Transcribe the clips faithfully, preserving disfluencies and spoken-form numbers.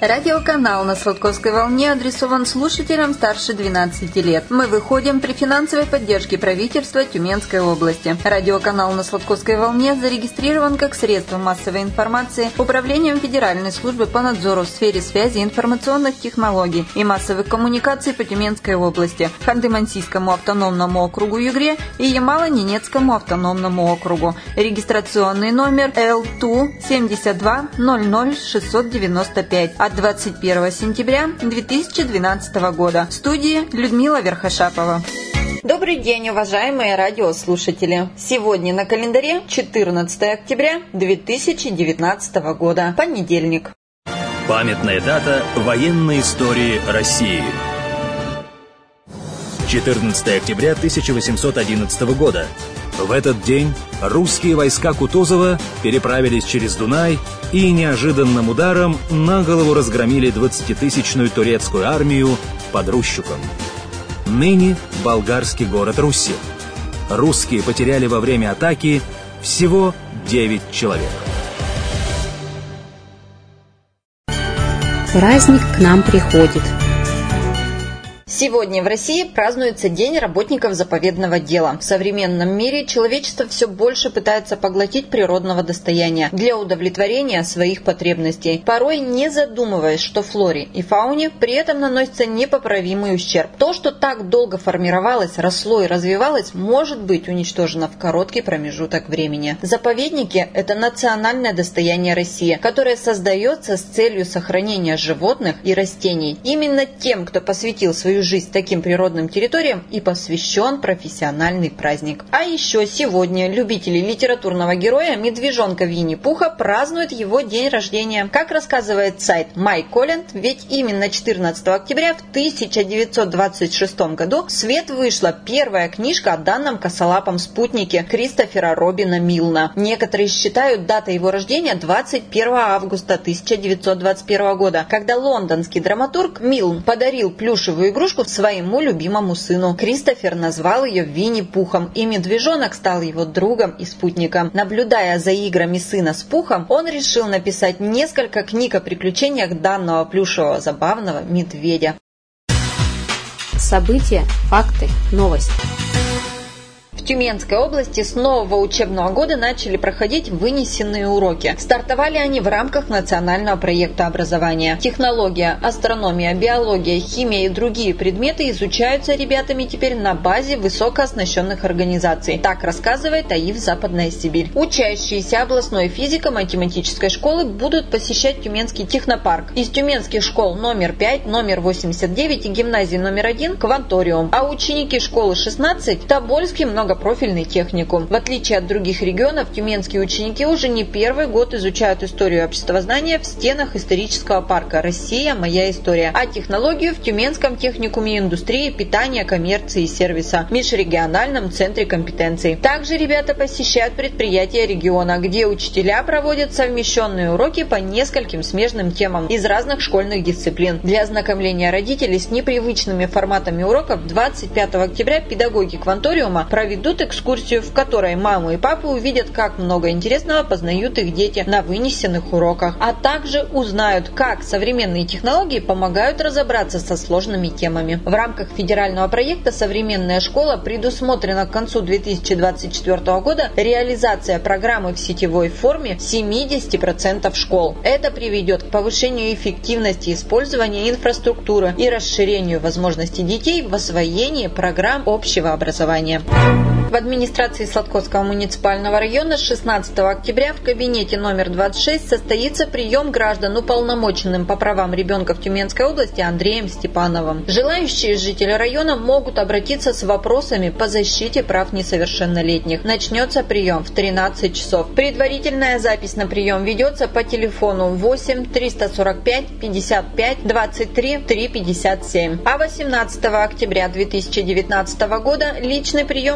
Радиоканал на Сладковской волне адресован слушателям старше двенадцати лет. Мы выходим при финансовой поддержке правительства Тюменской области. Радиоканал на Сладковской волне зарегистрирован как средство массовой информации Управлением Федеральной службы по надзору в сфере связи, информационных технологий и массовых коммуникаций по Тюменской области, Ханты-Мансийскому автономному округу Югре и Ямало-Ненецкому автономному округу. Регистрационный номер Эл Ту семьдесят два ноль ноль шестьсот девяносто пять от двадцать первого сентября две тысячи двенадцатого года. В студии Людмила Верхошапова. Добрый день, уважаемые радиослушатели! Сегодня на календаре четырнадцатое октября две тысячи девятнадцатого года, понедельник. Памятная дата военной истории России. четырнадцатое октября тысяча восемьсот одиннадцатого года. В этот день русские войска Кутузова переправились через Дунай и неожиданным ударом на голову разгромили двадцатитысячную турецкую армию под Рущуком. Ныне болгарский город Русси. Русские потеряли во время атаки всего девять человек. Праздник к нам приходит. Сегодня в России празднуется День работников заповедного дела. В современном мире человечество все больше пытается поглотить природного достояния для удовлетворения своих потребностей, порой не задумываясь, что флоре и фауне при этом наносится непоправимый ущерб. То, что так долго формировалось, росло и развивалось, может быть уничтожено в короткий промежуток времени. Заповедники – это национальное достояние России, которое создается с целью сохранения животных и растений. Именно тем, кто посвятил свою жизнь таким природным территориям, и посвящен профессиональный праздник. А еще сегодня любители литературного героя медвежонка Винни-Пуха празднуют его день рождения. Как рассказывает сайт MyColent, ведь именно четырнадцатого октября в тысяча девятьсот двадцать шестом году в свет вышла первая книжка о данном косолапом спутнике Кристофера Робина Милна. Некоторые считают датой его рождения двадцать первого августа тысяча девятьсот двадцать первого года, когда лондонский драматург Милн подарил плюшевую игрушку своему любимому сыну. Кристофер назвал ее Винни-Пухом, и медвежонок стал его другом и спутником. Наблюдая за играми сына с Пухом, он решил написать несколько книг о приключениях данного плюшевого забавного медведя. События, факты, новости. В Тюменской области с нового учебного года начали проходить вынесенные уроки. Стартовали они в рамках национального проекта образования. Технология, астрономия, биология, химия и другие предметы изучаются ребятами теперь на базе высокооснащенных организаций. Так рассказывает АИФ «Западная Сибирь». Учащиеся областной физико-математической школы будут посещать Тюменский технопарк. Из тюменских школ номер пять, номер восемьдесят девять и гимназии номер один – Кванториум. А ученики школы шестнадцать – Тобольский много профильный техникум. В отличие от других регионов, тюменские ученики уже не первый год изучают историю обществознания в стенах исторического парка «Россия. Моя история», а технологию в Тюменском техникуме индустрии, питания, коммерции и сервиса, межрегиональном центре компетенций. Также ребята посещают предприятия региона, где учителя проводят совмещенные уроки по нескольким смежным темам из разных школьных дисциплин. Для ознакомления родителей с непривычными форматами уроков двадцать пятого октября педагоги Кванториума проведут экскурсию, в которой мамы и папы увидят, как много интересного познают их дети на вынесенных уроках, а также узнают, как современные технологии помогают разобраться со сложными темами. В рамках федерального проекта «Современная школа» предусмотрена к концу две тысячи двадцать четвёртого года реализация программы в сетевой форме семидесяти процентов школ. Это приведет к повышению эффективности использования инфраструктуры и расширению возможностей детей в освоении программ общего образования. В администрации Сладковского муниципального района шестнадцатого октября в кабинете номер двадцать шесть состоится прием граждан, уполномоченным по правам ребенка в Тюменской области Андреем Степановым. Желающие жители района могут обратиться с вопросами по защите прав несовершеннолетних. Начнется прием в тринадцать часов. Предварительная запись на прием ведется по телефону восемь триста сорок пять пятьдесят пять двадцать три триста пятьдесят семь. А восемнадцатого октября две тысячи девятнадцатого года личный прием граждан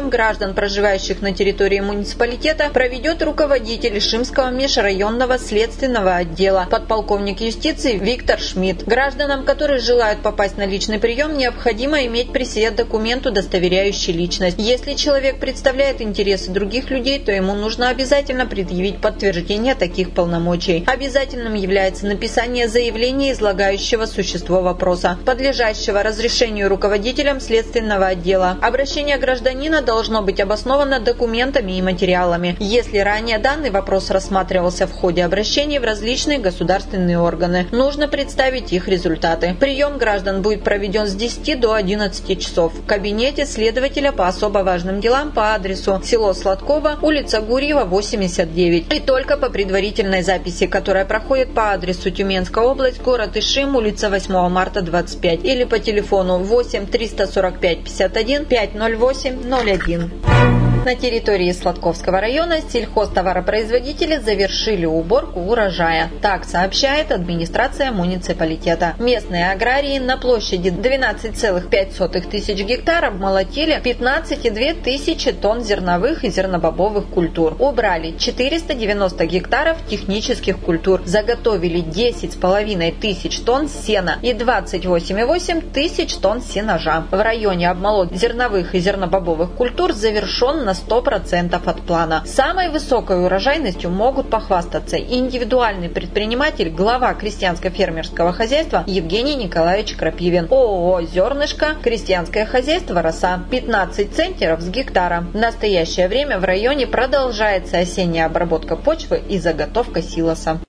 граждан, проживающих на территории муниципалитета, проведет руководитель Шимского межрайонного следственного отдела, подполковник юстиции Виктор Шмидт. Гражданам, которые желают попасть на личный прием, необходимо иметь при себе документ, удостоверяющий личность. Если человек представляет интересы других людей, то ему нужно обязательно предъявить подтверждение таких полномочий. Обязательным является написание заявления, излагающего существо вопроса, подлежащего разрешению руководителям следственного отдела. Обращение гражданина должно быть обосновано документами и материалами. Если ранее данный вопрос рассматривался в ходе обращений в различные государственные органы, нужно представить их результаты. Прием граждан будет проведен с десяти до одиннадцати часов в кабинете следователя по особо важным делам по адресу село Сладково, улица Гурьева, восемьдесят девять. И только по предварительной записи, которая проходит по адресу Тюменская область, город Ишим, улица восьмого марта, двадцать пять, или по телефону восемь триста сорок пять пятьдесят один пятьсот восемь ноль один. На территории Сладковского района сельхозтоваропроизводители завершили уборку урожая. Так сообщает администрация муниципалитета. Местные аграрии на площади двенадцать целых пять сотых тысяч гектаров молотили пятнадцать целых две тысячи тонн зерновых и зернобобовых культур. Убрали четыреста девяносто гектаров технических культур. Заготовили десять с половиной тысяч тонн сена и двадцать восемь целых восемь тысяч тонн сенажа. В районе обмолот зерновых и зернобобовых культур завершен на сто процентов от плана. Самой высокой урожайностью могут похвастаться индивидуальный предприниматель, глава крестьянско-фермерского хозяйства Евгений Николаевич Крапивин, ООО «Зернышко», крестьянское хозяйство «Роса», пятнадцать центнеров с гектара. В настоящее время в районе продолжается осенняя обработка почвы и заготовка силоса.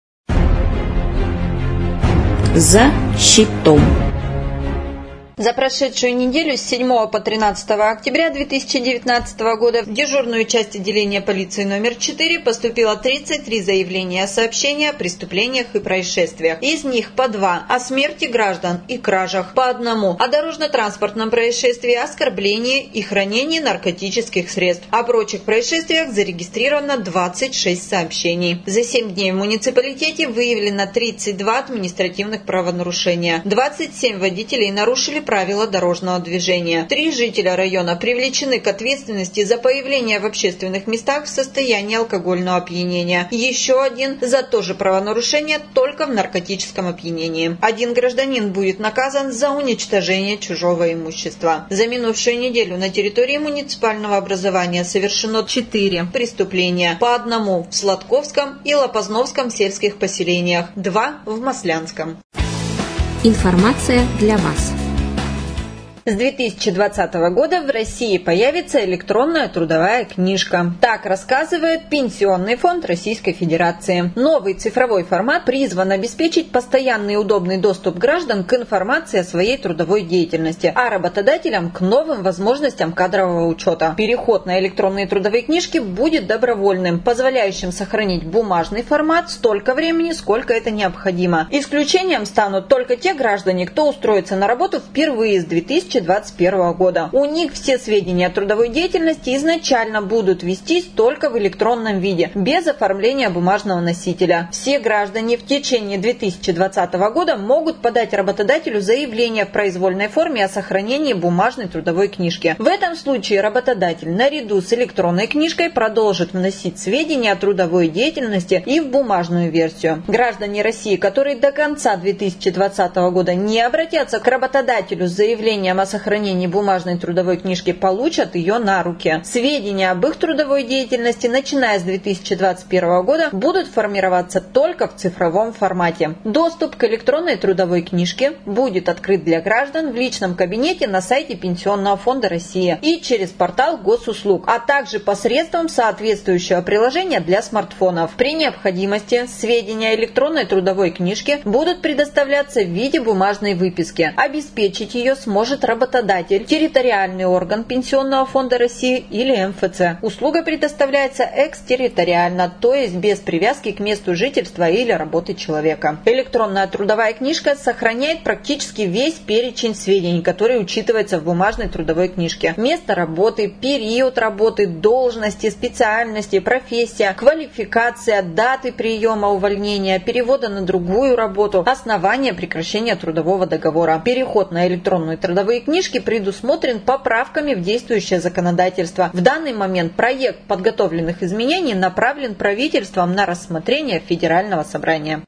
За щитом. За прошедшую неделю с седьмого по тринадцатое октября две тысячи девятнадцатого года в дежурную часть отделения полиции номер четыре поступило тридцать три заявления о сообщениях о преступлениях и происшествиях. Из них по два о смерти граждан и кражах, по одному о дорожно-транспортном происшествии, оскорблении и хранении наркотических средств. О прочих происшествиях зарегистрировано двадцать шесть сообщений. За семь дней в муниципалитете выявлено тридцать два административных правонарушения. двадцать семь водителей нарушили правила дорожного движения. Три жителя района привлечены к ответственности за появление в общественных местах в состоянии алкогольного опьянения. Еще один за то же правонарушение, только в наркотическом опьянении. Один гражданин будет наказан за уничтожение чужого имущества. За минувшую неделю на территории муниципального образования совершено четыре преступления. По одному в Сладковском и Лопозновском сельских поселениях, два в Маслянском. Информация для вас. С две тысячи двадцатого года в России появится электронная трудовая книжка. Так рассказывает Пенсионный фонд Российской Федерации. Новый цифровой формат призван обеспечить постоянный и удобный доступ граждан к информации о своей трудовой деятельности, а работодателям к новым возможностям кадрового учета. Переход на электронные трудовые книжки будет добровольным, позволяющим сохранить бумажный формат столько времени, сколько это необходимо. Исключением станут только те граждане, кто устроится на работу впервые с две тысячи двадцать первого года. У них все сведения о трудовой деятельности изначально будут вестись только в электронном виде, без оформления бумажного носителя. Все граждане в течение две тысячи двадцатого года могут подать работодателю заявление в произвольной форме о сохранении бумажной трудовой книжки. В этом случае работодатель наряду с электронной книжкой продолжит вносить сведения о трудовой деятельности и в бумажную версию. Граждане России, которые до конца две тысячи двадцатого года не обратятся к работодателю с заявлением о сохранении бумажной трудовой книжки, получат ее на руки. Сведения об их трудовой деятельности, начиная с две тысячи двадцать первого года, будут формироваться только в цифровом формате. Доступ к электронной трудовой книжке будет открыт для граждан в личном кабинете на сайте Пенсионного фонда России и через портал госуслуг, а также посредством соответствующего приложения для смартфонов. При необходимости сведения электронной трудовой книжки будут предоставляться в виде бумажной выписки. Обеспечить ее сможет работодатель, территориальный орган Пенсионного фонда России или эм эф цэ. Услуга предоставляется экстерриториально, то есть без привязки к месту жительства или работы человека. Электронная трудовая книжка сохраняет практически весь перечень сведений, который учитывается в бумажной трудовой книжке. Место работы, период работы, должности, специальности, профессия, квалификация, даты приема увольнения, перевода на другую работу, основания прекращения трудового договора. Переход на электронную трудовую трудовые книжки предусмотрен поправками в действующее законодательство. В данный момент проект подготовленных изменений направлен правительством на рассмотрение Федерального собрания.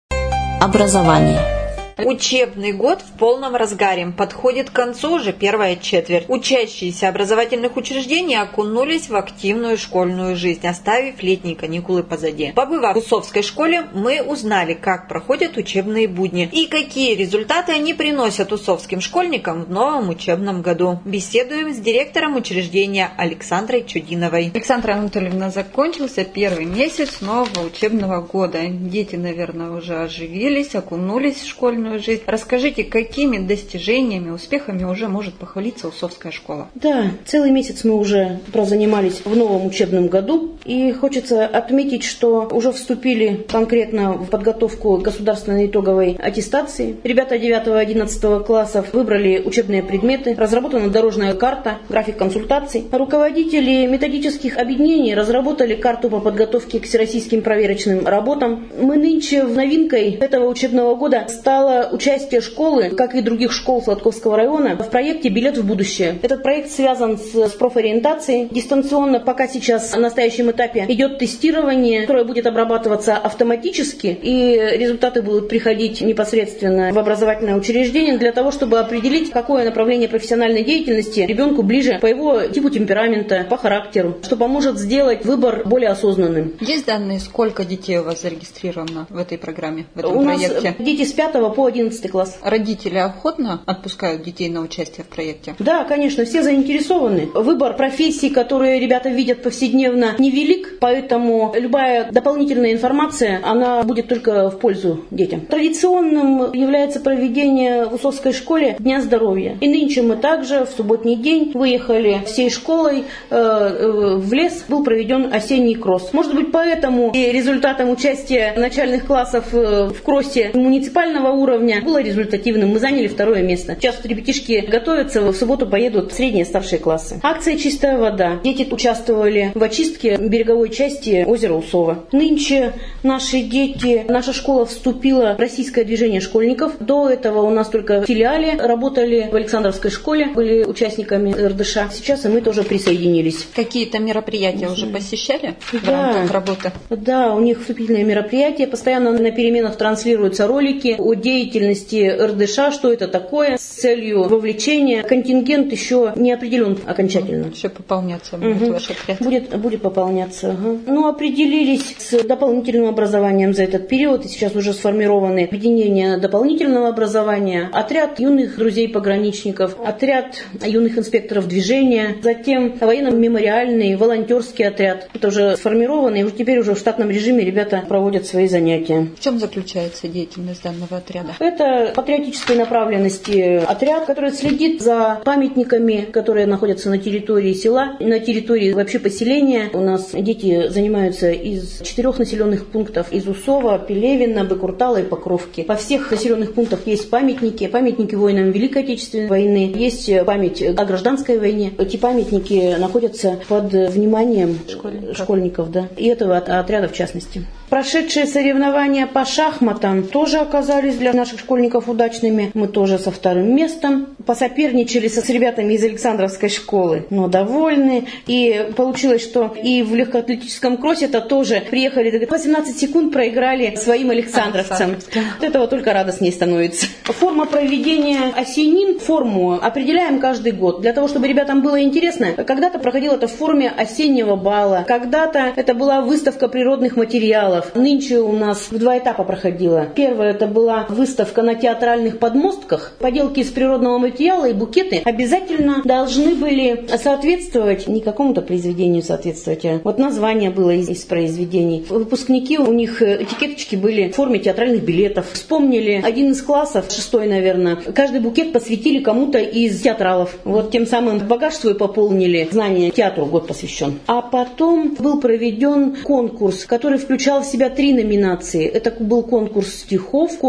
Образование. Учебный год в полном разгаре. Подходит к концу уже первая четверть. Учащиеся образовательных учреждений окунулись в активную школьную жизнь, оставив летние каникулы позади. Побывав в Усовской школе, мы узнали, как проходят учебные будни и какие результаты они приносят усовским школьникам в новом учебном году. Беседуем с директором учреждения Александрой Чудиновой. Александра Анатольевна, закончился первый месяц нового учебного года. Дети, наверное, уже оживились, окунулись в школьную жизнь. Расскажите, какими достижениями, успехами уже может похвалиться Усовская школа? Да, целый месяц мы уже прозанимались в новом учебном году. И хочется отметить, что уже вступили конкретно в подготовку государственной итоговой аттестации. Ребята девятого-одиннадцатого классов выбрали учебные предметы, разработана дорожная карта, график консультаций. Руководители методических объединений разработали карту по подготовке к всероссийским проверочным работам. Мы нынче новинкой этого учебного года стало участие школы, как и других школ Сладковского района, в проекте «Билет в будущее». Этот проект связан с, с профориентацией. Дистанционно пока сейчас на настоящем этапе идет тестирование, которое будет обрабатываться автоматически, и результаты будут приходить непосредственно в образовательное учреждение для того, чтобы определить, какое направление профессиональной деятельности ребенку ближе по его типу темперамента, по характеру, что поможет сделать выбор более осознанным. Есть данные, сколько детей у вас зарегистрировано в этой программе, в этом у проекте? Нас дети с пятого по одиннадцатый класс. Родители охотно отпускают детей на участие в проекте? Да, конечно, все заинтересованы. Выбор профессий, которые ребята видят повседневно, невелик, поэтому любая дополнительная информация, она будет только в пользу детям. Традиционным является проведение в Усовской школе Дня здоровья. И нынче мы также в субботний день выехали всей школой э, э, в лес, был проведен осенний кросс. Может быть, поэтому и результатом участия начальных классов э, в кроссе муниципального уровня было результативным. Мы заняли второе место. Сейчас вот ребятишки готовятся, в субботу поедут в средние старшие классы. Акция «Чистая вода». Дети участвовали в очистке береговой части озера Усово. Нынче наши дети, наша школа вступила в российское движение школьников. До этого у нас только в филиале работали в Александровской школе, были участниками эр дэ ша. Сейчас и мы тоже присоединились. Какие-то мероприятия уже посещали в да. рамках работы? Да, у них вступительные мероприятия. Постоянно на переменах транслируются ролики о деятельности эр дэ ша, что это такое, с целью вовлечения. Контингент еще не определен окончательно. Еще пополняться будет угу. ваш отряд? Будет, будет пополняться. Ага. Ну, определились с дополнительным образованием за этот период. И сейчас уже сформированы объединения дополнительного образования, отряд юных друзей-пограничников, отряд юных инспекторов движения, затем военно-мемориальный, волонтерский отряд. Это уже сформировано, и уже теперь уже в штатном режиме ребята проводят свои занятия. В чем заключается деятельность данного отряда? Это патриотической направленности отряд, который следит за памятниками, которые находятся на территории села, на территории вообще поселения. У нас дети занимаются из четырех населенных пунктов: из Усова, Пелевина, Быкуртала и Покровки. Во всех населенных пунктах есть памятники, памятники воинам Великой Отечественной войны, есть память о гражданской войне. Эти памятники находятся под вниманием школьников, школьников да, и этого отряда в частности. Прошедшие соревнования по шахматам тоже оказались для наших школьников удачными. Мы тоже со вторым местом посоперничали с ребятами из Александровской школы, но довольны. И получилось, что и в легкоатлетическом кроссе-то тоже приехали, восемнадцать секунд проиграли своим александровцам. От этого только радостнее становится. Форма проведения осенин, форму определяем каждый год. Для того, чтобы ребятам было интересно, когда-то проходило это в форме осеннего бала, когда-то это была выставка природных материалов. Нынче у нас в два этапа проходила. Первая это была выставка на театральных подмостках. Поделки из природного материала и букеты обязательно должны были соответствовать не какому-то произведению соответствовать, а вот название было из, из произведений. Выпускники, у них этикеточки были в форме театральных билетов. Вспомнили один из классов, шестой, наверное, каждый букет посвятили кому-то из театралов. Вот тем самым багаж свой пополнили, знания театру год посвящен. А потом был проведен конкурс, который включал в себя три номинации. Это был конкурс стихов, конкурс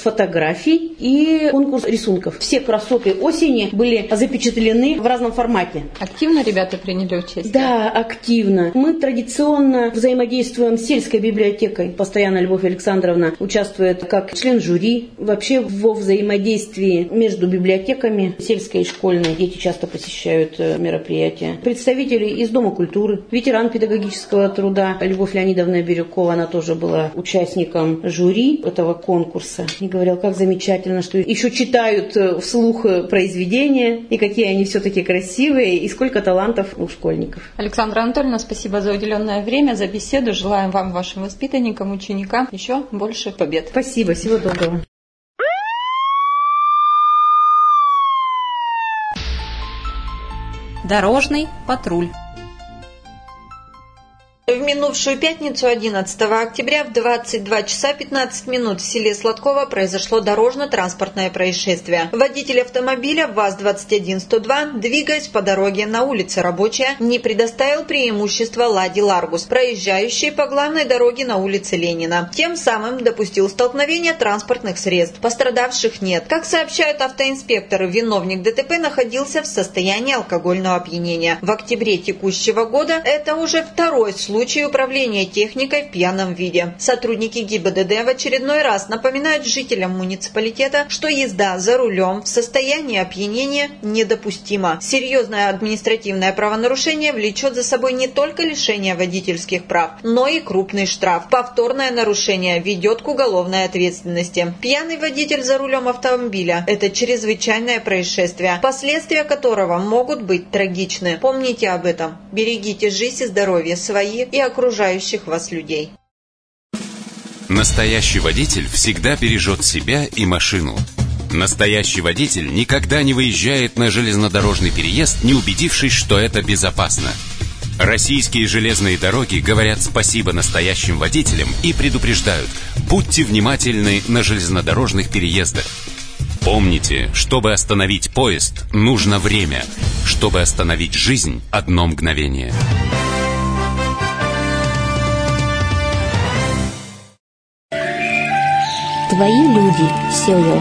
фотографий и конкурс рисунков. Все красоты осени были запечатлены в разном формате. Активно ребята приняли участие? Да, активно. Мы традиционно взаимодействуем с сельской библиотекой. Постоянно Любовь Александровна участвует как член жюри. Вообще во взаимодействии между библиотеками сельской и школьной дети часто посещают мероприятия. Представители из Дома культуры, ветеран педагогического труда Любовь Леонидовна Бирюкова, она тоже была участником жюри этого конкурса. И говорил, как замечательно, что еще читают вслух произведения, и какие они все-таки красивые, и сколько талантов у школьников. Александра Анатольевна, спасибо за уделенное время, за беседу. Желаем вам, вашим воспитанникам, ученикам еще больше побед. Спасибо, всего доброго. Дорожный патруль. В минувшую пятницу, одиннадцатого октября, в двадцать два часа пятнадцать минут в селе Сладково произошло дорожно-транспортное происшествие. Водитель автомобиля ВАЗ двадцать один сто два, двигаясь по дороге на улице Рабочая, не предоставил преимущества Ладе Ларгус, проезжающей по главной дороге на улице Ленина. Тем самым допустил столкновение транспортных средств. Пострадавших нет. Как сообщают автоинспекторы, виновник ДТП находился в состоянии алкогольного опьянения. В октябре текущего года это уже второй случай случай управления техникой в пьяном виде. Сотрудники ГИБДД в очередной раз напоминают жителям муниципалитета, что езда за рулем в состоянии опьянения недопустима. Серьезное административное правонарушение влечет за собой не только лишение водительских прав, но и крупный штраф. Повторное нарушение ведет к уголовной ответственности. Пьяный водитель за рулем автомобиля – это чрезвычайное происшествие, последствия которого могут быть трагичны. Помните об этом. Берегите жизнь и здоровье своих и окружающих вас людей. Настоящий водитель всегда бережет себя и машину. Настоящий водитель никогда не выезжает на железнодорожный переезд, не убедившись, что это безопасно. Российские железные дороги говорят спасибо настоящим водителям и предупреждают: будьте внимательны на железнодорожных переездах. Помните, чтобы остановить поезд, нужно время. Чтобы остановить жизнь, одно мгновение. Твои люди, село.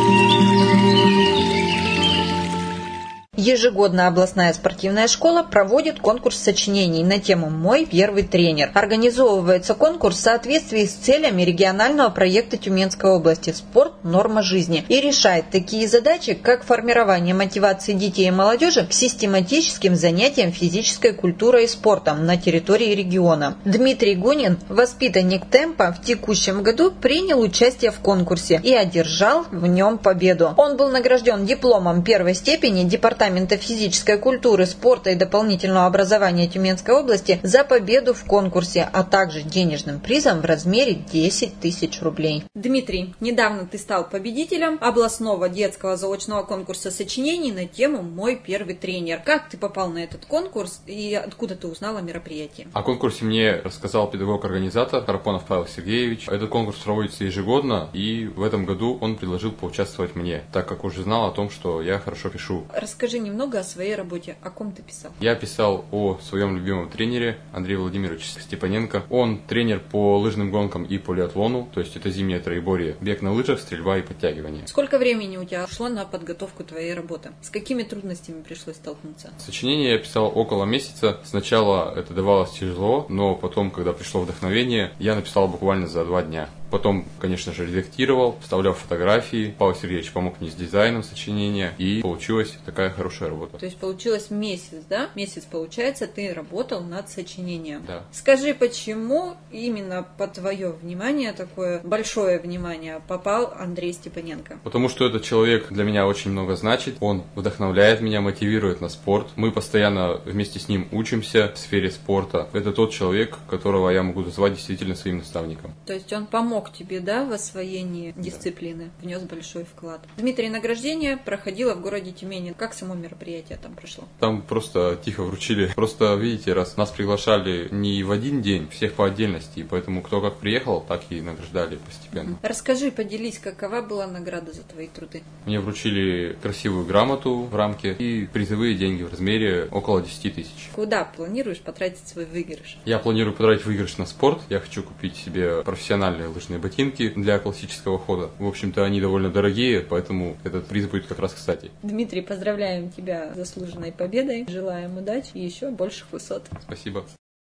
Ежегодно областная спортивная школа проводит конкурс сочинений на тему «Мой первый тренер». Организовывается конкурс в соответствии с целями регионального проекта Тюменской области «Спорт. Норма жизни» и решает такие задачи, как формирование мотивации детей и молодежи к систематическим занятиям физической культурой и спортом на территории региона. Дмитрий Гунин, воспитанник «Темпа», в текущем году принял участие в конкурсе и одержал в нем победу. Он был награжден дипломом первой степени Департамента физической культуры, спорта и дополнительного образования Тюменской области за победу в конкурсе, а также денежным призом в размере десять тысяч рублей. Дмитрий, недавно ты стал победителем областного детского заочного конкурса сочинений на тему «Мой первый тренер». Как ты попал на этот конкурс и откуда ты узнал о мероприятии? О конкурсе мне рассказал педагог-организатор Карпонов Павел Сергеевич. Этот конкурс проводится ежегодно, и в этом году он предложил поучаствовать мне, так как уже знал о том, что я хорошо пишу. Расскажи немного о своей работе. О ком ты писал? Я писал о своем любимом тренере Андрея Владимировича Степаненко. Он тренер по лыжным гонкам и полиатлону, то есть это зимнее троеборье, бег на лыжах, стрельба и подтягивание. Сколько времени у тебя ушло на подготовку твоей работы? С какими трудностями пришлось столкнуться? Сочинение я писал около месяца. Сначала это давалось тяжело, но потом, когда пришло вдохновение, я написал буквально за два дня. Потом, конечно же, редактировал, вставлял фотографии. Павел Сергеевич помог мне с дизайном сочинения, и получилась такая хорошая работа. То есть получилось месяц, да? Месяц, получается, ты работал над сочинением. Да. Скажи, почему именно под твое внимание, такое большое внимание, попал Андрей Степаненко? Потому что этот человек для меня очень много значит. Он вдохновляет меня, мотивирует на спорт. Мы постоянно вместе с ним учимся в сфере спорта. Это тот человек, которого я могу назвать действительно своим наставником. То есть он помог тебе, да, в освоении дисциплины, внес большой вклад. Дмитрий, награждение проходило в городе Тюмени. Как само мероприятие там прошло? Там просто тихо вручили. Просто, видите, раз нас приглашали не в один день, всех по отдельности, и поэтому кто как приехал, так и награждали постепенно. Расскажи, поделись, какова была награда за твои труды? Мне вручили красивую грамоту в рамке и призовые деньги в размере около десять тысяч. Куда планируешь потратить свой выигрыш? Я планирую потратить выигрыш на спорт. Я хочу купить себе профессиональные лыжные гоночные ботинки для классического хода. В общем-то, они довольно дорогие, поэтому этот приз будет как раз кстати. Дмитрий, поздравляем тебя с заслуженной победой. Желаем удачи и еще больших высот. Спасибо.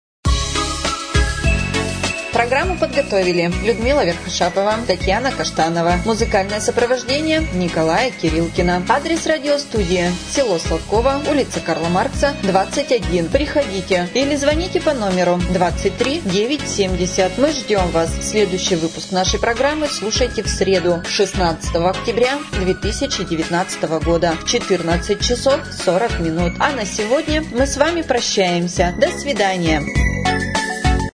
Программу подготовили Людмила Верхошапова, Татьяна Каштанова. Музыкальное сопровождение Николая Кирилкина. Адрес радиостудии: село Сладково, улица Карла Маркса, двадцать один. Приходите или звоните по номеру двадцать три девятьсот семьдесят. Мы ждем вас. Следующий выпуск нашей программы слушайте в среду, шестнадцатого октября две тысячи девятнадцатого года в четырнадцать часов сорок минут. А на сегодня мы с вами прощаемся. До свидания.